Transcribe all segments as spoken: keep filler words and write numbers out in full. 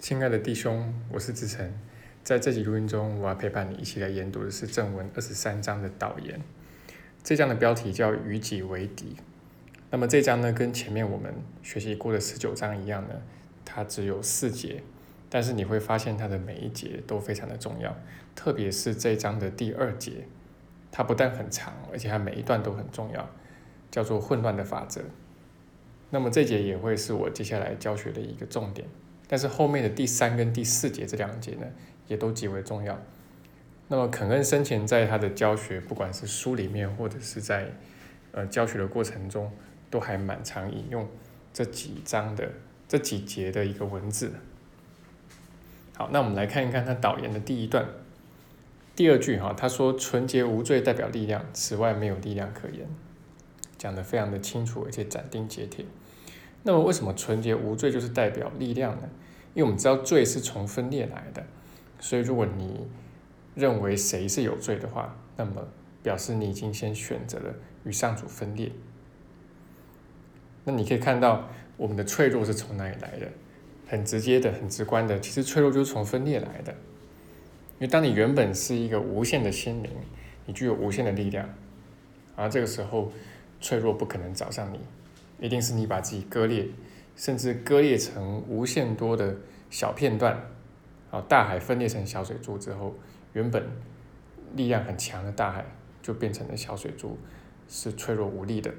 亲爱的弟兄，我是志成。在这集录音中，我要陪伴你一起来研读的是正文二十三章的导言。这章的标题叫“与己为敌”。那么这章呢，跟前面我们学习过的十九章一样呢，它只有四节，但是你会发现它的每一节都非常的重要，特别是这章的第二节，它不但很长，而且它每一段都很重要，叫做混乱的法则。那么这节也会是我接下来教学的一个重点。但是后面的第三跟第四节这两节呢，也都极为重要。那么肯恩生前在他的教学，不管是书里面或者是在呃教学的过程中，都还蛮常引用这几章的这几节的一个文字。好，那我们来看一看他导言的第一段，第二句哈，他说纯洁无罪代表力量，此外没有力量可言，讲得非常的清楚，而且斩钉截铁。那么为什么纯洁无罪就是代表力量呢？因为我们知道罪是从分裂来的，所以如果你认为谁是有罪的话，那么表示你已经先选择了与上主分裂。那你可以看到我们的脆弱是从哪里来的？很直接的、很直观的，其实脆弱就是从分裂来的。因为当你原本是一个无限的心灵，你具有无限的力量，而这个时候脆弱不可能找上你。一定是你把自己割裂，甚至割裂成无限多的小片段，大海分裂成小水珠之后，原本力量很强的大海就变成了小水珠，是脆弱无力的。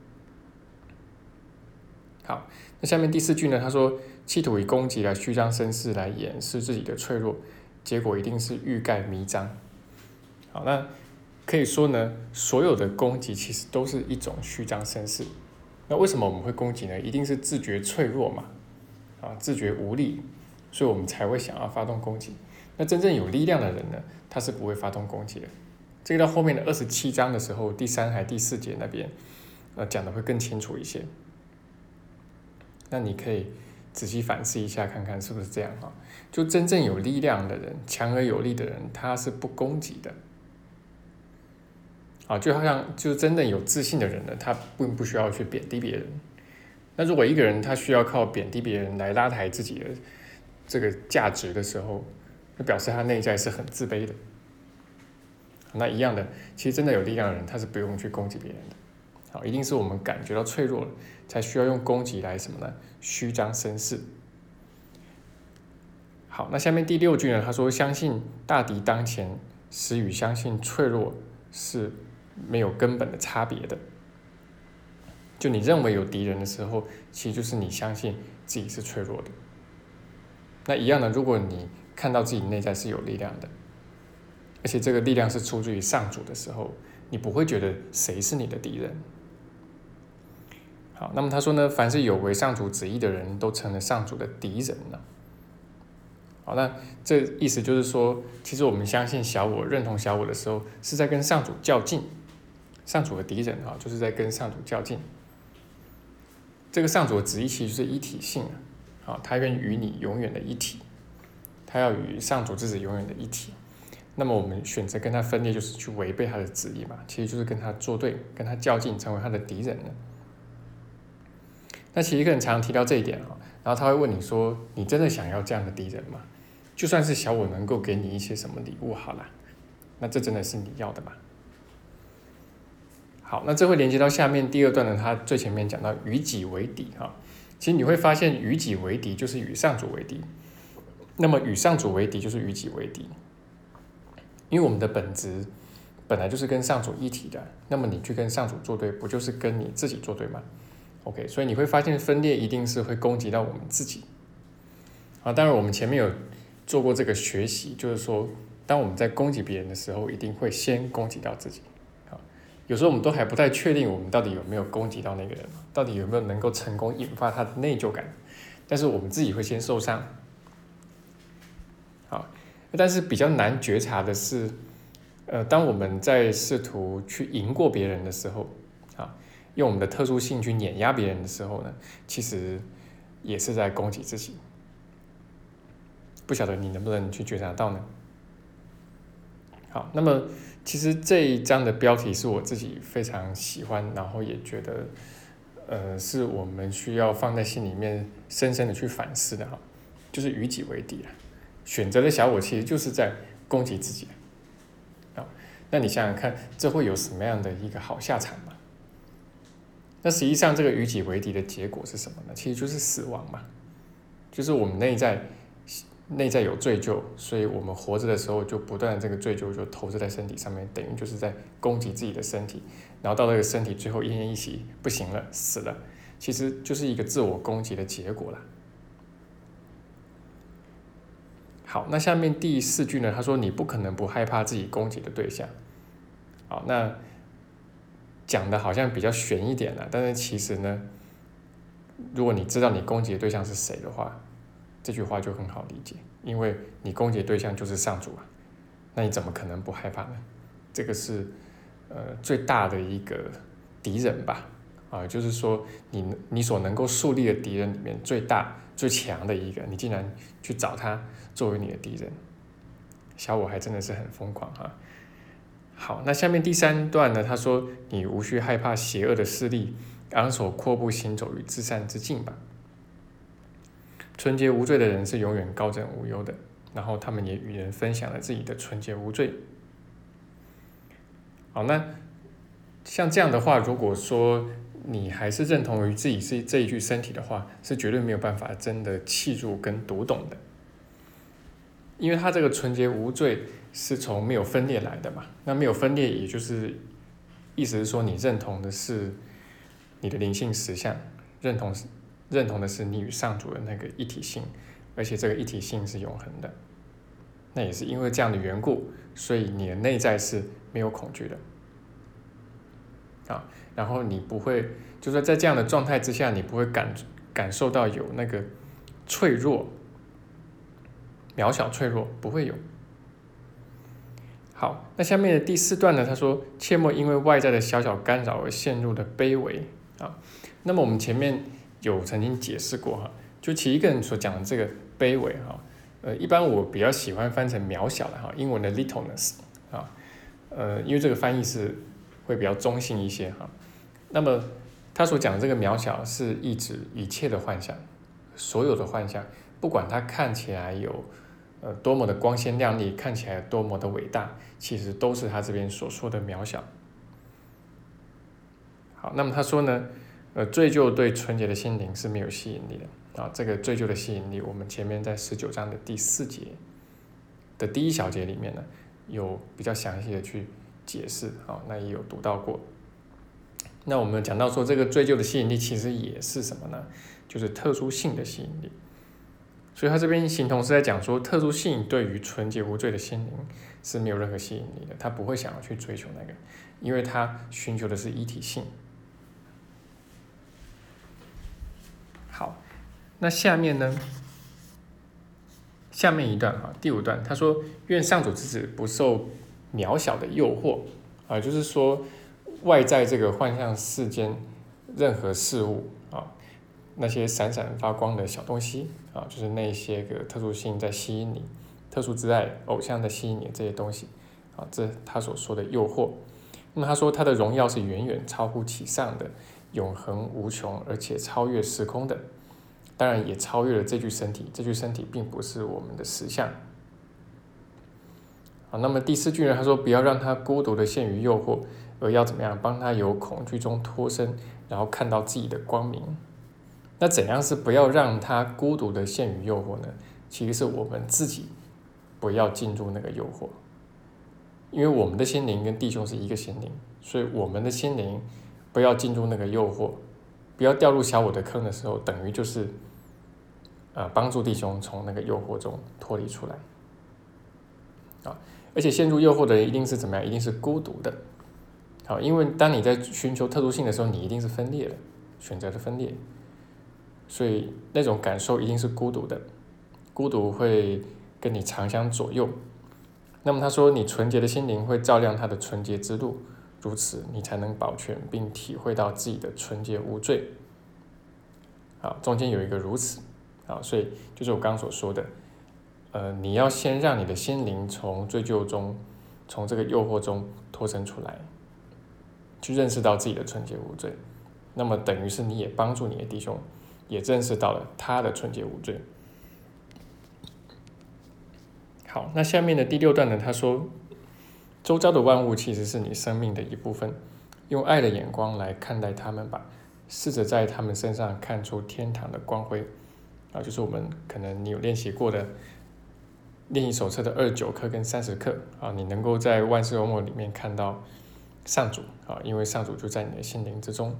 好，那下面第四句呢？他说，企图以攻击来虚张声势，来掩饰自己的脆弱，结果一定是欲盖弥彰。好，那可以说呢，所有的攻击其实都是一种虚张声势。那为什么我们会攻击呢？一定是自觉脆弱嘛，啊，自觉无力，所以我们才会想要发动攻击。那真正有力量的人呢，他是不会发动攻击的。这个到后面的二十七章的时候，第三还第四节那边，呃，讲的会更清楚一些。那你可以仔细反思一下，看看是不是这样哈？就真正有力量的人，强而有力的人，他是不攻击的。啊，就好像就真正有自信的人呢，他并不需要去贬低别人。那如果一个人他需要靠贬低别人来拉抬自己的这个价值的时候，那表示他内在是很自卑的。那一样的，其实真的有力量的人，他是不用去攻击别人的。好，一定是我们感觉到脆弱了，才需要用攻击来什么呢？虚张声势。好，那下面第六句呢？他说：“相信大敌当前，实与相信脆弱是没有根本的差别的。”就你认为有敌人的时候，其实就是你相信自己是脆弱的。那一样的，如果你看到自己内在是有力量的，而且这个力量是出自于上主的时候，你不会觉得谁是你的敌人。好，那么他说呢，凡是有违上主旨意的人都成了上主的敌人了。好，那这意思就是说，其实我们相信小我、认同小我的时候，是在跟上主较劲。上主的敌人啊，就是在跟上主较劲。这个上主的旨意其实就是一体性啊，他愿与你永远的一体，他要与上主之子永远的一体。那么我们选择跟他分裂，就是去违背他的旨意嘛，其实就是跟他作对，跟他较劲，成为他的敌人了。那其实一个人常常提到这一点啊，然后他会问你说：“你真的想要这样的敌人吗？就算是小我能够给你一些什么礼物好了，那这真的是你要的吗？”好，那这会连接到下面第二段呢，他最前面讲到与己为敌哈，其实你会发现与己为敌就是与上主为敌，那么与上主为敌就是与己为敌，因为我们的本质本来就是跟上主一体的，那么你去跟上主作对，不就是跟你自己作对吗？ OK， 所以你会发现分裂一定是会攻击到我们自己啊。当然我们前面有做过这个学习，就是说当我们在攻击别人的时候，一定会先攻击到自己。有时候我们都还不太确定我们到底有没有攻击到那个人，到底有没有能够成功引发他的内疚感，但是我们自己会先受伤。好，但是比较难觉察的是，呃，当我们在试图去赢过别人的时候，啊，用我们的特殊性去碾压别人的时候呢，其实也是在攻击自己。不晓得你能不能去觉察到呢？好，那么其实这一章的标题是我自己非常喜欢，然后也觉得，呃，是我们需要放在心里面深深的去反思的哈。 就是与己为敌啊。选择的小我其实就是在攻击自己啊。那你想想看，这会有什么样的一个好下场吗？那实际上这个与己为敌的结果是什么呢？其实就是死亡嘛，就是我们内在内在有罪疚，所以我们活着的时候就不断的这个罪疚就投射在身体上面，等于就是在攻击自己的身体，然后到这个身体最后奄奄一息，不行了，死了，其实就是一个自我攻击的结果啦。好，那下面第四句呢，他说你不可能不害怕自己攻击的对象。好，那讲的好像比较悬一点啦，但是其实呢，如果你知道你攻击的对象是谁的话，这句话就很好理解，因为你攻击的对象就是上主啊，那你怎么可能不害怕呢？这个是呃最大的一个敌人吧，啊，就是说你你所能够树立的敌人里面最大最强的一个，你竟然去找他作为你的敌人，小我还真的是很疯狂哈。好，那下面第三段呢，他说你无需害怕邪恶的势力，昂首阔步行走于至善之境吧。纯洁无罪的人是永远高枕无忧的，然后他们也与人分享了自己的纯洁无罪。好，那像这样的话，如果说你还是认同于自己是这一具身体的话，是绝对没有办法真的契入跟读懂的，因为他这个纯洁无罪是从没有分裂来的嘛，那没有分裂也就是意思是说你认同的是你的灵性实相，认同认同的是你与上主的那个一体性，而且这个一体性是永恒的。那也是因为这样的缘故，所以你的内在是没有恐惧的啊，然后你不会，就是在这样的状态之下，你不会感感受到有那个脆弱、渺小、脆弱，不会有。好，那下面的第四段呢，他说切莫因为外在的小小干扰而陷入的卑微啊。那么我们前面有曾经解释过哈，就其实一个人所讲的这个卑微哈，呃，一般我比较喜欢翻成渺小的哈，英文的 littleness 啊，呃，因为这个翻译是会比较中性一些哈。那么他所讲的这个渺小是意指一切的幻象，所有的幻象，不管它看起来有呃多么的光鲜亮丽，看起来多么的伟大，其实都是他这边所说的渺小。好，那么他说呢，呃，罪疚对纯洁的心灵是没有吸引力的啊。这个罪疚的吸引力，我们前面在十九章的第四节的第一小节里面呢，有比较详细的去解释啊，那也有读到过。那我们讲到说，这个罪疚的吸引力其实也是什么呢？就是特殊性的吸引力。所以他这边形同是在讲说，特殊性对于纯洁无罪的心灵是没有任何吸引力的，他不会想要去追求那个，因为他寻求的是一体性。好，那下面呢？下面一段哈，第五段，他说：“愿上主之子不受渺小的诱惑啊，就是说外在这个幻象世间任何事物啊，那些闪闪发光的小东西啊，就是那些个特殊性在吸引你，特殊之爱、偶像在吸引你这些东西啊，这他所说的诱惑。那么他说他的荣耀是远远超乎其上的，永恒无穷，而且超越时空的。”当然也超越了这具身体，这具身体并不是我们的实相。好，那么第四句呢？他说不要让他孤独的陷于诱惑，而要怎么样帮他由恐惧中脱身，然后看到自己的光明。那怎样是不要让他孤独的陷于诱惑呢？其实是我们自己不要进入那个诱惑，因为我们的心灵跟弟兄是一个心灵，所以我们的心灵不要进入那个诱惑。不要掉入小我的坑的时候，等于就是呃帮助弟兄从那个诱惑中脱离出来啊！而且陷入诱惑的人一定是怎么样？一定是孤独的。好，因为当你在寻求特殊性的时候，你一定是分裂的，选择的分裂，所以那种感受一定是孤独的。孤独会跟你长相左右。那么他说，你纯洁的心灵会照亮他的纯洁之路。如此，你才能保全并体会到自己的纯洁无罪。好，中间有一个如此，好，所以就是我刚刚所说的，呃，你要先让你的心灵从追究中，从这个诱惑中脱身出来，去认识到自己的纯洁无罪。那么等于是你也帮助你的弟兄，也认识到了他的纯洁无罪。 好，那下面的第六段呢，他说，周遭的万物其实是你生命的一部分，用爱的眼光来看待他们吧，试着在他们身上看出天堂的光辉啊，就是我们可能你有练习过的练习手册的二十九课跟三十课啊，你能够在万事万物里面看到上主啊，因为上主就在你的心灵之中。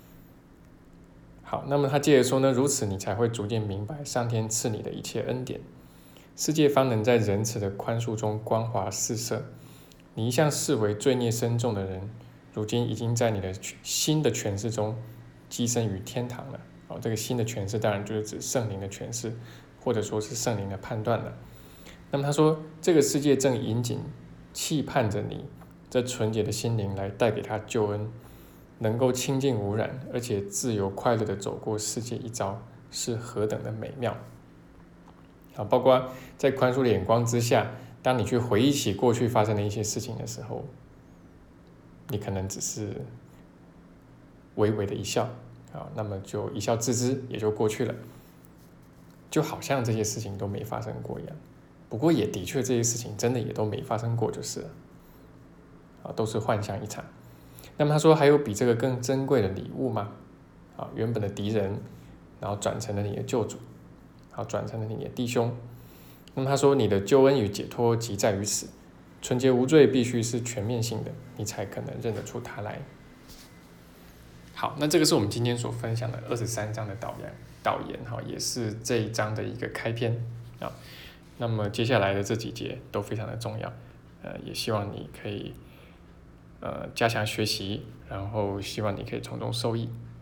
好，那么他接着说呢，如此你才会逐渐明白上天赐你的一切恩典，世界方能在仁慈的宽恕中光华四射。你一向视为罪孽深重的人，如今已经在你的新的诠释中跻身于天堂了。哦，这个新的诠释当然就是指圣灵的诠释，或者说是圣灵的判断了。那么他说，这个世界正引颈期盼着你这纯洁的心灵来带给他救恩，能够清净无染，而且自由快乐的走过世界一遭，是何等的美妙啊！包括在宽恕的眼光之下，当你去回忆起过去发生的一些事情的时候，你可能只是微微的一笑啊，那么就一笑置之，也就过去了，就好像这些事情都没发生过一样。不过也的确这些事情真的也都没发生过就是了啊，都是幻象一场。那么他说，还有比这个更珍贵的礼物吗？啊，原本的敌人，然后转成了你的救主，好，转成了你的弟兄。那么他说，你的救恩与解脱即在于此，纯洁无罪必须是全面性的，你才可能认得出他来。好，那这个是我们今天所分享的二十三章的导言，导言哈，也是这一章的一个开篇啊。那么接下来的这几节都非常的重要，呃，也希望你可以呃加强学习，然后希望你可以从中受益。